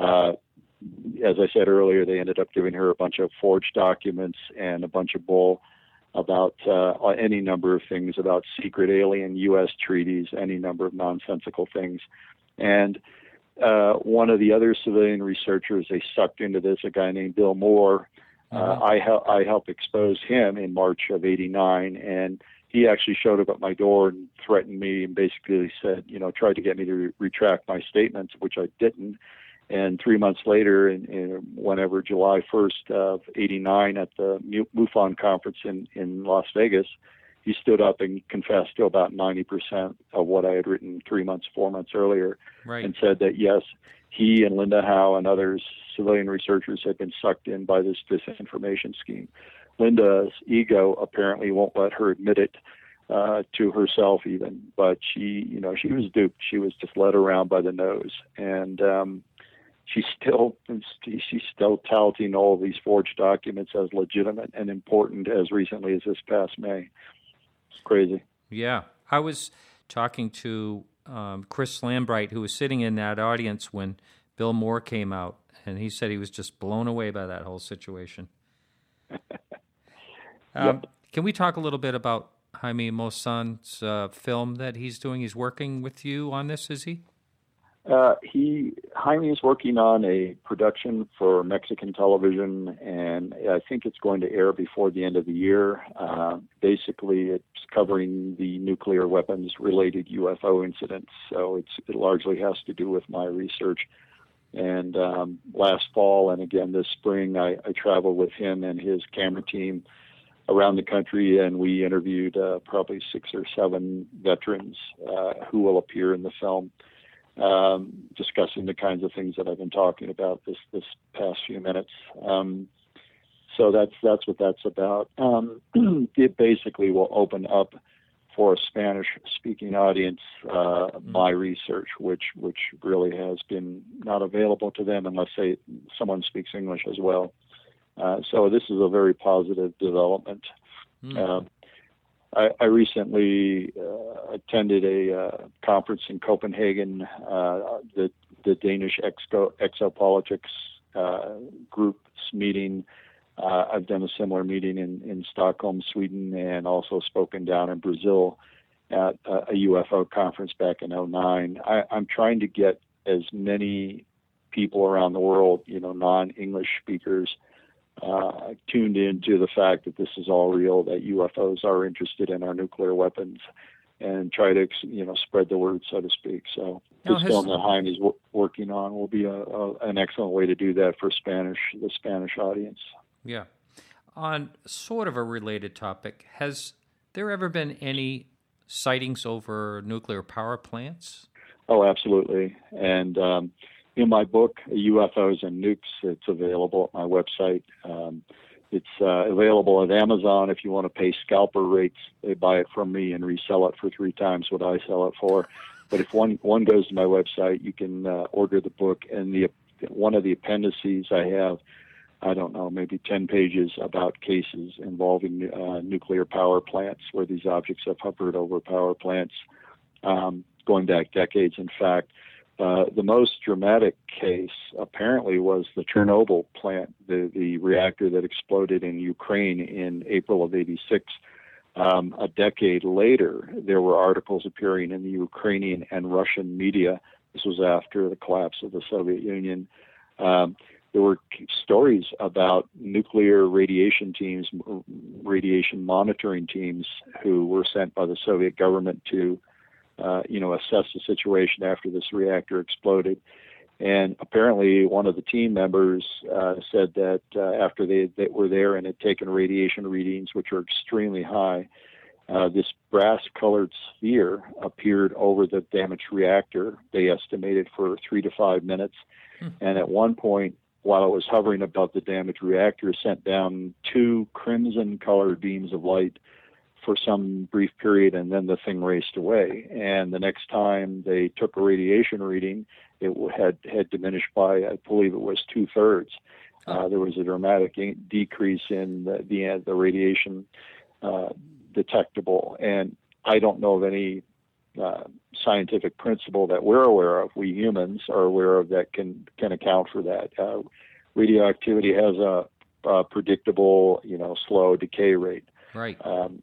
As I said earlier, they ended up giving her a bunch of forged documents and a bunch of bull about any number of things, about secret alien U.S. treaties, any number of nonsensical things. And one of the other civilian researchers they sucked into this, a guy named Bill Moore, I helped expose him in March of '89, and he actually showed up at my door and threatened me and basically said, tried to get me to retract my statements, which I didn't. And 3 months later, whenever July 1st of '89 at the MUFON conference in Las Vegas, he stood up and confessed to about 90% of what I had written 4 months earlier, right, and said that, yes, he and Linda Howe and others, civilian researchers, had been sucked in by this disinformation scheme. Linda's ego apparently won't let her admit it to herself even, but she was duped. She was just led around by the nose, and she's still touting all of these forged documents as legitimate and important as recently as this past May. It's crazy. Yeah. I was talking to Chris Lambright, who was sitting in that audience when Bill Moore came out, and he said he was just blown away by that whole situation. Yep. Can we talk a little bit about Jaime Maussan's film that he's doing? He's working with you on this, is he? Jaime is working on a production for Mexican television, and I think it's going to air before the end of the year. Basically, it's covering the nuclear weapons-related UFO incidents, so it largely has to do with my research. And last fall and again this spring, I traveled with him and his camera team around the country, and we interviewed probably 6 or 7 veterans who will appear in the film, discussing the kinds of things that I've been talking about this past few minutes. So that's what that's about. It basically will open up for a Spanish-speaking audience my research, which really has been not available to them unless someone speaks English as well. So this is a very positive development. I recently attended a conference in Copenhagen, the Danish Exopolitics group's meeting. I've done a similar meeting in Stockholm, Sweden, and also spoken down in Brazil at a UFO conference back in '09. I'm trying to get as many people around the world, non-English speakers, tuned into the fact that this is all real, that UFOs are interested in our nuclear weapons, and try to, spread the word, so to speak. So this film that Jaime's working on will be an excellent way to do that for the Spanish audience. Yeah. On sort of a related topic, has there ever been any sightings over nuclear power plants? Oh, absolutely. And in my book, UFOs and Nukes, it's available at my website. It's available at Amazon if you want to pay scalper rates. They buy it from me and resell it for 3 times what I sell it for. But if one goes to my website, you can order the book. And one of the appendices I have, I don't know, maybe 10 pages about cases involving nuclear power plants where these objects have hovered over power plants, going back decades, in fact. The most dramatic case apparently was the Chernobyl plant, the reactor that exploded in Ukraine in April of '86. A decade later, there were articles appearing in the Ukrainian and Russian media. This was after the collapse of the Soviet Union. There were stories about nuclear radiation teams, radiation monitoring teams, who were sent by the Soviet government to, assess the situation after this reactor exploded. And apparently, one of the team members said that after they were there and had taken radiation readings, which are extremely high, this brass-colored sphere appeared over the damaged reactor. They estimated for 3 to 5 minutes, and at one point, while it was hovering above the damaged reactor, sent down 2 crimson-colored beams of light for some brief period, and then the thing raced away. And the next time they took a radiation reading, it had diminished by, I believe it was 2/3. There was a dramatic decrease in the radiation detectable. And I don't know of any scientific principle that we're aware of, we humans are aware of, that can account for that. Radioactivity has a predictable, slow decay rate. Right.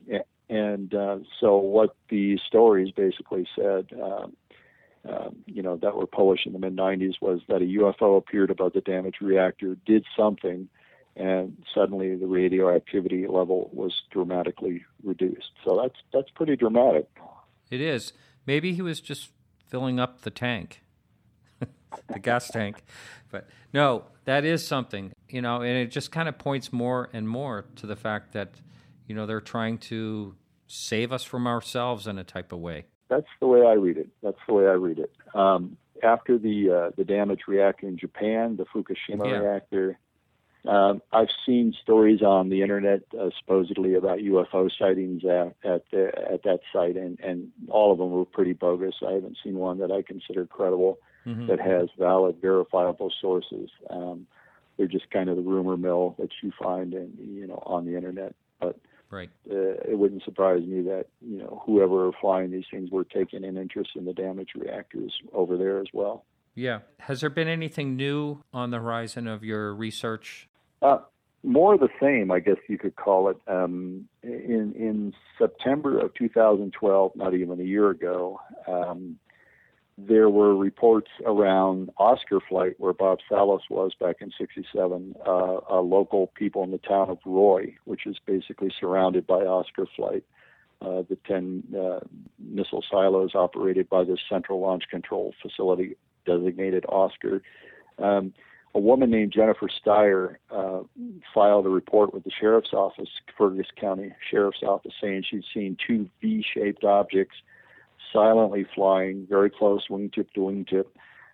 So what the stories basically said, that were published in the mid-90s, was that a UFO appeared above the damaged reactor, did something, and suddenly the radioactivity level was dramatically reduced. So that's pretty dramatic. It is. Maybe he was just filling up the tank, the gas tank. But no, that is something, and it just kind of points more and more to the fact that, they're trying to save us from ourselves in a type of way. That's the way I read it. After the damaged reactor in Japan, the Fukushima reactor, I've seen stories on the internet supposedly about UFO sightings at that site, and all of them were pretty bogus. I haven't seen one that I consider credible that has valid, verifiable sources. They're just kind of the rumor mill that you find on the internet. But right. It wouldn't surprise me that whoever are flying these things were taking an interest in the damaged reactors over there as well. Yeah. Has there been anything new on the horizon of your research? More of the same, I guess you could call it. In September of 2012, not even a year ago, there were reports around Oscar Flight, where Bob Salas was back in '67, local people in the town of Roy, which is basically surrounded by Oscar Flight, the 10 missile silos operated by the Central Launch Control Facility, designated Oscar. A woman named Jennifer Steyer filed a report with the sheriff's office, Fergus County Sheriff's Office, saying she'd seen 2 V-shaped objects silently flying very close, wingtip to wingtip.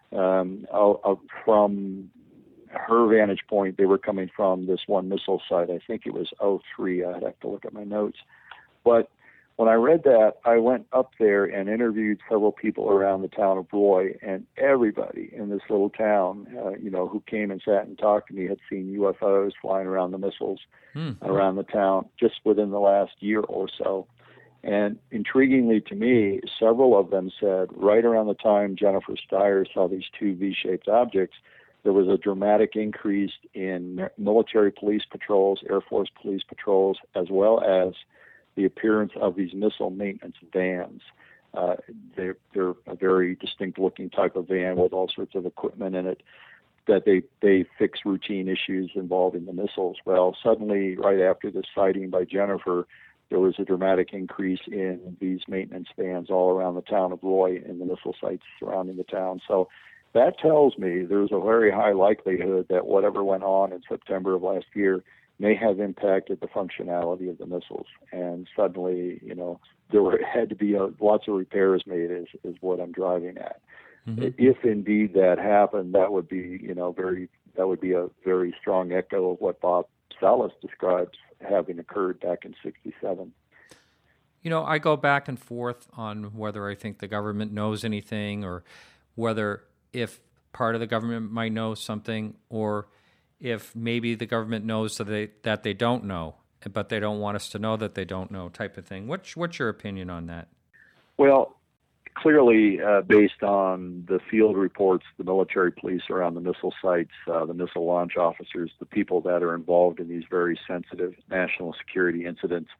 From her vantage point, they were coming from this one missile site. I think it was O3. I'd have to look at my notes. But when I read that, I went up there and interviewed several people around the town of Roy, and everybody in this little town, who came and sat and talked to me, had seen UFOs flying around the missiles around the town just within the last year or so. And intriguingly to me, several of them said right around the time Jennifer Steyer saw these 2 V-shaped objects, there was a dramatic increase in military police patrols, Air Force police patrols, as well as the appearance of these missile maintenance vans. They're a very distinct-looking type of van with all sorts of equipment in it that they fix routine issues involving the missiles. Well, suddenly, right after this sighting by Jennifer, there was a dramatic increase in these maintenance vans all around the town of Roy and the missile sites surrounding the town. So that tells me there's a very high likelihood that whatever went on in September of last year may have impacted the functionality of the missiles. And suddenly, there had to be lots of repairs made is what I'm driving at. Mm-hmm. If indeed that happened, that would be, a very strong echo of what Bob Salas describes having occurred back in '67. I go back and forth on whether I think the government knows anything, or whether if part of the government might know something, or if maybe the government knows that they don't know, but they don't want us to know that they don't know, type of thing. What's your opinion on that? Well, clearly, based on the field reports, the military police around the missile sites, the missile launch officers, the people that are involved in these very sensitive national security incidents,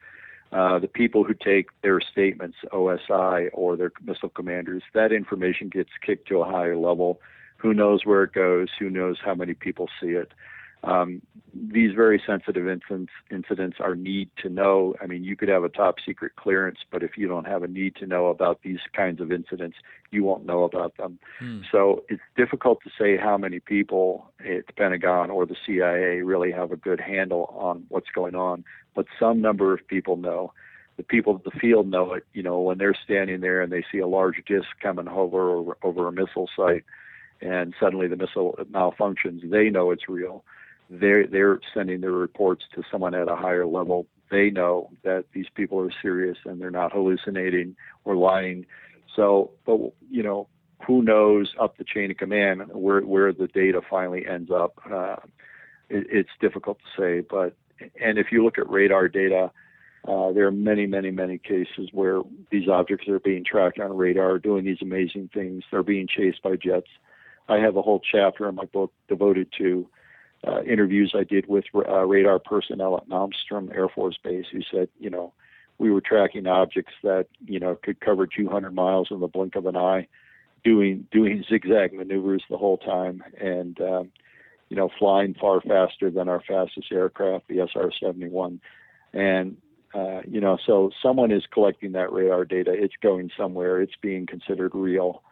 the people who take their statements, OSI or their missile commanders, that information gets kicked to a higher level. Who knows where it goes? Who knows how many people see it? These very sensitive incidents are need to know. I mean, you could have a top secret clearance, but if you don't have a need to know about these kinds of incidents, you won't know about them. So it's difficult to say how many people at the Pentagon or the CIA really have a good handle on what's going on, but some number of people know. The people at the field know it, when they're standing there and they see a large disc come and hover over a missile site and suddenly the missile malfunctions, they know it's real. They're sending their reports to someone at a higher level. They know that these people are serious and they're not hallucinating or lying. So, but who knows up the chain of command where the data finally ends up? It's difficult to say. And if you look at radar data, there are many, many, many cases where these objects are being tracked on radar, doing these amazing things. They're being chased by jets. I have a whole chapter in my book devoted to interviews I did with radar personnel at Malmstrom Air Force Base who said, we were tracking objects that, could cover 200 miles in the blink of an eye, doing zigzag maneuvers the whole time and, flying far faster than our fastest aircraft, the SR-71. And, so someone is collecting that radar data. It's going somewhere. It's being considered real.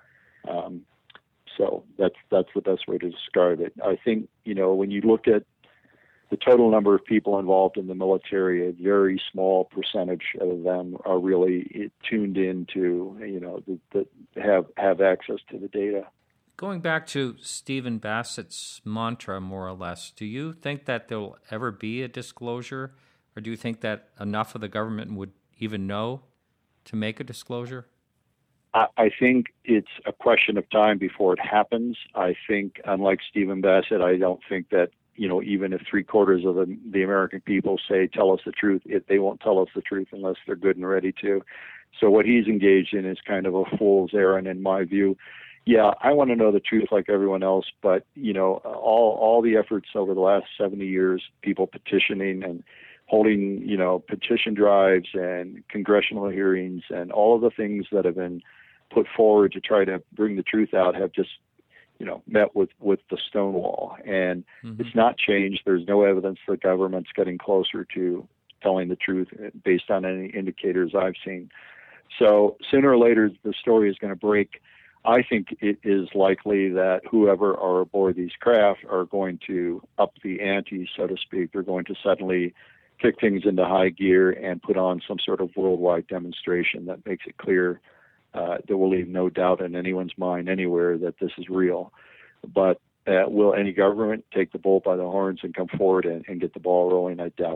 So that's the best way to describe it. I think, when you look at the total number of people involved in the military, a very small percentage of them are really tuned into, that have access to the data. Going back to Stephen Bassett's mantra, more or less, do you think that there will ever be a disclosure, or do you think that enough of the government would even know to make a disclosure? I think it's a question of time before it happens. I think, unlike Stephen Bassett, I don't think that, even if 3/4 of the American people say, tell us the truth, they won't tell us the truth unless they're good and ready to. So what he's engaged in is kind of a fool's errand, in my view. Yeah, I want to know the truth like everyone else, but, all the efforts over the last 70 years, people petitioning and holding, petition drives and congressional hearings and all of the things that have been put forward to try to bring the truth out have just, met with the stonewall. And it's not changed. There's no evidence the government's getting closer to telling the truth based on any indicators I've seen. So sooner or later, the story is going to break. I think it is likely that whoever are aboard these craft are going to up the ante, so to speak. They're going to suddenly kick things into high gear and put on some sort of worldwide demonstration that makes it clear that will leave no doubt in anyone's mind anywhere that this is real. But will any government take the bull by the horns and come forward and get the ball rolling? I doubt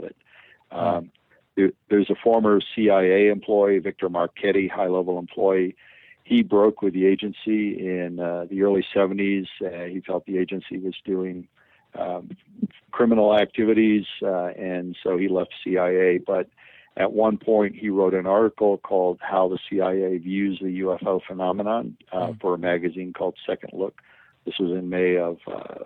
it. There's a former CIA employee, Victor Marchetti, high-level employee. He broke with the agency in the early 70s. He felt the agency was doing criminal activities, and so he left CIA. But at one point, he wrote an article called How the CIA Views the UFO Phenomenon for a magazine called Second Look. This was in May of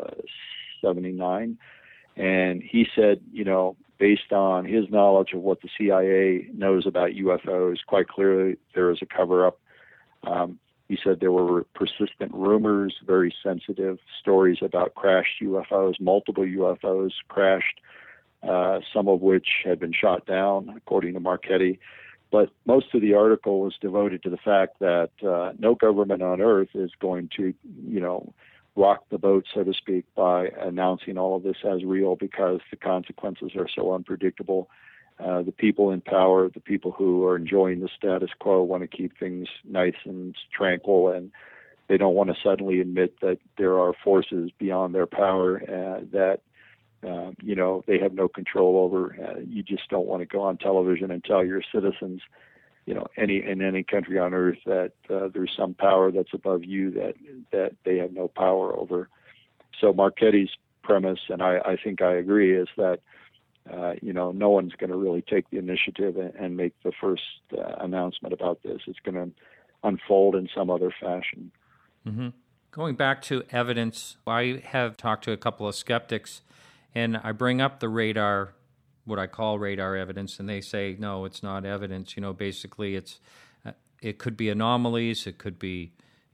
79. And he said, based on his knowledge of what the CIA knows about UFOs, quite clearly there is a cover-up. He said there were persistent rumors, very sensitive stories about crashed UFOs, multiple UFOs crashed, some of which had been shot down, according to Marchetti. But most of the article was devoted to the fact that no government on Earth is going to, rock the boat, so to speak, by announcing all of this as real because the consequences are so unpredictable. The people in power, the people who are enjoying the status quo, want to keep things nice and tranquil, and they don't want to suddenly admit that there are forces beyond their power that they have no control over. You just don't want to go on television and tell your citizens, in any country on Earth that there's some power that's above you that they have no power over. So Marchetti's premise, and I think I agree, is that no one's going to really take the initiative and make the first announcement about this. It's going to unfold in some other fashion. Mm-hmm. Going back to evidence, I have talked to a couple of skeptics, and I bring up the radar what I call radar evidence, and they say, no, it's not evidence. Basically it could be anomalies. It could be,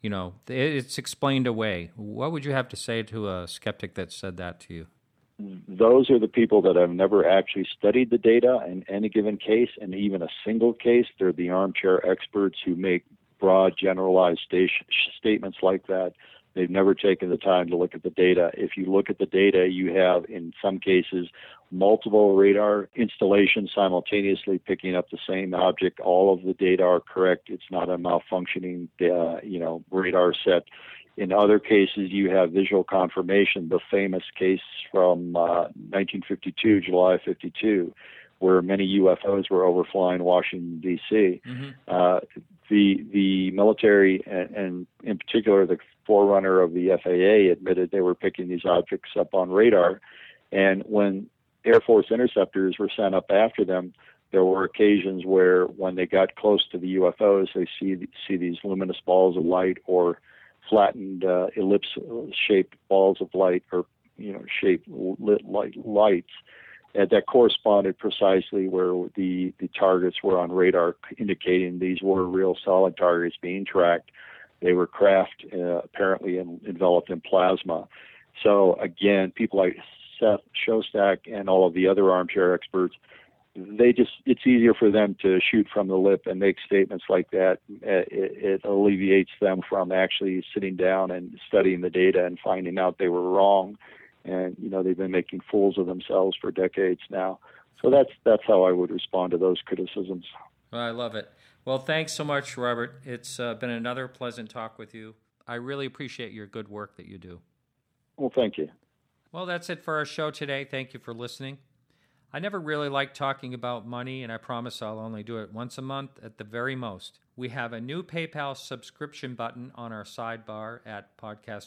it's explained away. What would you have to say to a skeptic that said that to you? Those are the people that have never actually studied the data in any given case, and even a single case. They're the armchair experts who make broad, generalized statements like that. They've never taken the time to look at the data. If you look at the data, you have, in some cases, multiple radar installations simultaneously picking up the same object. All of the data are correct. It's not a malfunctioning, radar set. In other cases, you have visual confirmation, the famous case from 1952, July 52, where many UFOs were overflying Washington, D.C. Mm-hmm. The military, and in particular the forerunner of the FAA, admitted they were picking these objects up on radar. And when Air Force interceptors were sent up after them, there were occasions where when they got close to the UFOs, they see these luminous balls of light or flattened ellipse-shaped balls of light, or shaped lit lights, and that corresponded precisely where the targets were on radar, indicating these were real solid targets being tracked. They were craft apparently enveloped in plasma. So again, people like Seth Shostak and all of the other armchair experts, it's easier for them to shoot from the lip and make statements like that. It alleviates them from actually sitting down and studying the data and finding out they were wrong. And, they've been making fools of themselves for decades now. So that's how I would respond to those criticisms. Well, I love it. Well, thanks so much, Robert. It's been another pleasant talk with you. I really appreciate your good work that you do. Well, thank you. Well, that's it for our show today. Thank you for listening. I never really like talking about money, and I promise I'll only do it once a month at the very most. We have a new PayPal subscription button on our sidebar at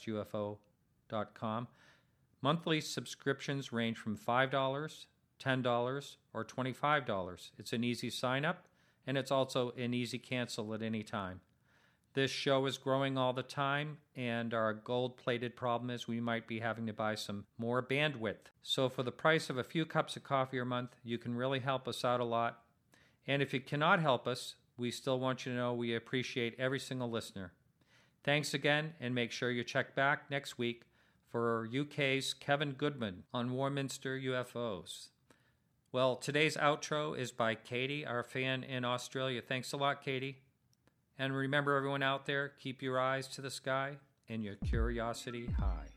podcastufo.com. Monthly subscriptions range from $5, $10, or $25. It's an easy sign-up, and it's also an easy cancel at any time. This show is growing all the time, and our gold-plated problem is we might be having to buy some more bandwidth. So for the price of a few cups of coffee a month, you can really help us out a lot. And if you cannot help us, we still want you to know we appreciate every single listener. Thanks again, and make sure you check back next week for UK's Kevin Goodman on Warminster UFOs. Well, today's outro is by Katie, our fan in Australia. Thanks a lot, Katie. And remember, everyone out there, keep your eyes to the sky and your curiosity high.